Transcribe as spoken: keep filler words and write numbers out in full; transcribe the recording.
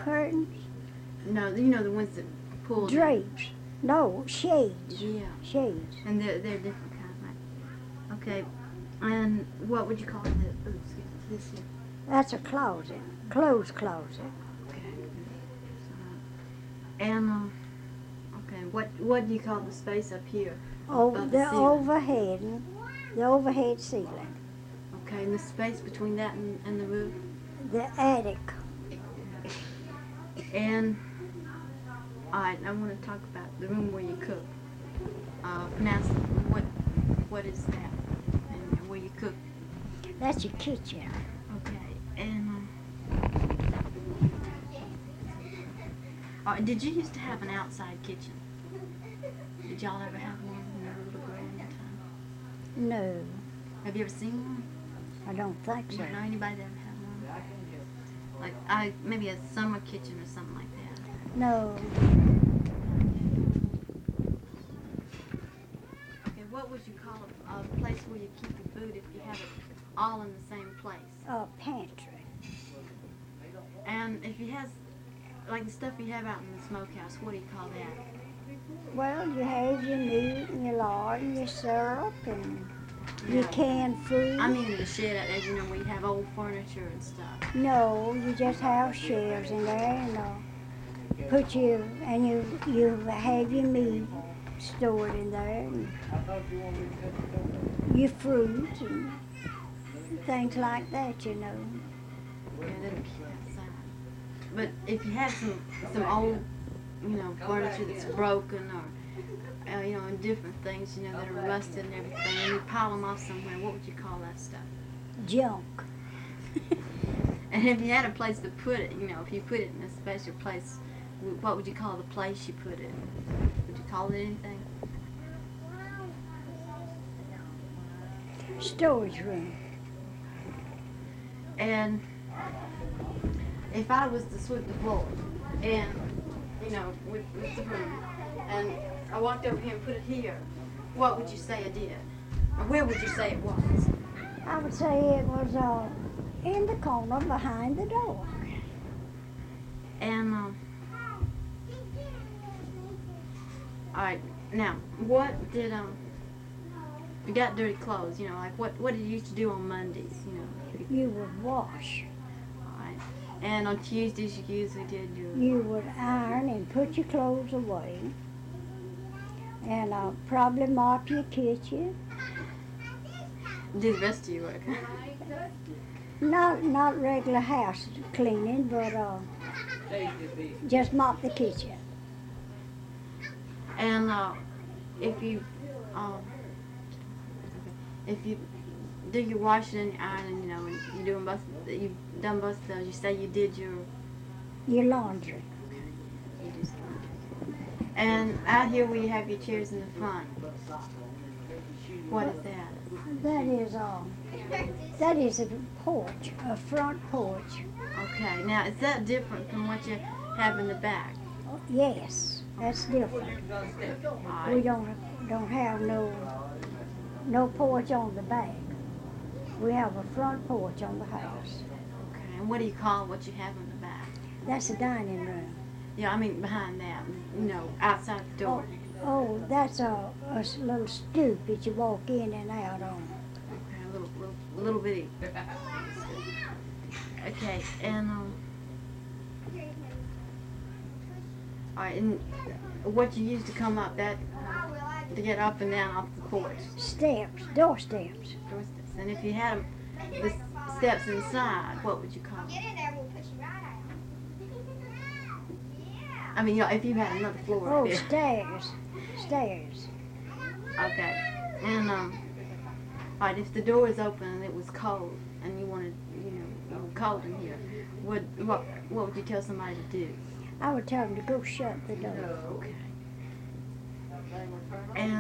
curtains? No, you know the ones that pull down. Drapes. No, shades. Yeah. Shades. And they're, they're different kinds, right? Okay. And what would you call it? Ooh, excuse me, this here. That's a closet. Clothes closet. Okay. So, and, um, okay, what what do you call the space up here? Oh, above the ceiling? overhead. The overhead ceiling. Okay, and the space between that and, and the roof? The attic. And, alright, I want to talk about the room where you cook. Uh, now, what, what is that? And where you cook? That's your kitchen. Okay, and, um, uh, did you used to have an outside kitchen? Did y'all ever have one when you were a little girl in your time? No, Have you ever seen one? I don't think Do so. you know anybody that ever had one? Like, I, maybe a summer kitchen or something like that. No, Okay, what would you call a, a place where you keep your food if you have it all in the same place? a pantry. And if you have, like the stuff you have out in the smokehouse, what do you call that? Well, you have your meat and your lard and your syrup and your Yeah. canned food. I mean in the shed out there, you know, where you have old furniture and stuff. No, you just have shelves in there and uh, put your, and you, you have your meat stored in there and your fruit and things like that, you know. Yeah, that'd be outside. But if you have some some old, you know, furniture that's broken or, uh, you know, and different things, you know, that are rusted and everything, and you pile them off somewhere, what would you call that stuff? Junk. And if you had a place to put it, you know, if you put it in a special place, w- what would you call the place you put it? Would you call it anything? Storage room. And if I was to sweep the floor, and, you know, with, with the broom, and I walked over here and put it here, what would you say I did? Or where would you say it was? I would say it was uh, in the corner behind the door. And, um, alright, now, what did, um, you got dirty clothes, you know, like what, what did you used to do on Mondays, you know? You would wash. Alright. And on Tuesdays you usually did your... You would iron and put your clothes away. And uh, probably mop your kitchen. do the rest of your work. Not not regular house cleaning, but uh, just mop the kitchen. And uh, if you, um, if you do your washing and your ironing, you know, and you're doing both, you've done both of those, you say you did your, Your laundry. you do some. And out here where you have your chairs in the front, what is that? That is uh, that is a porch, a front porch. Okay, now is that different from what you have in the back? Oh, yes, that's different. We Alright. don't don't have no no porch on the back. We have a front porch on the house. Okay, and what do you call what you have in the back? That's a dining room. Yeah, I mean behind that, you know, outside the door. Oh, that's a, a s- little stoop that you walk in and out on. Okay, a little, little, little bitty. Okay, and um, all right, and what you use to come up that to get up and down off the porch, Steps, door steps. doorsteps. And if you had 'em- the s- steps inside, what would you call them? Get in there, we'll put you right out. Yeah. I mean, you know, if you had another floor Oh, up there. stairs, stairs. Okay, and um, all right, if the door is open and it was cold, and you wanted, you know, it was cold in here, would what what would you tell somebody to do? I would tell them to go shut the door. Okay. And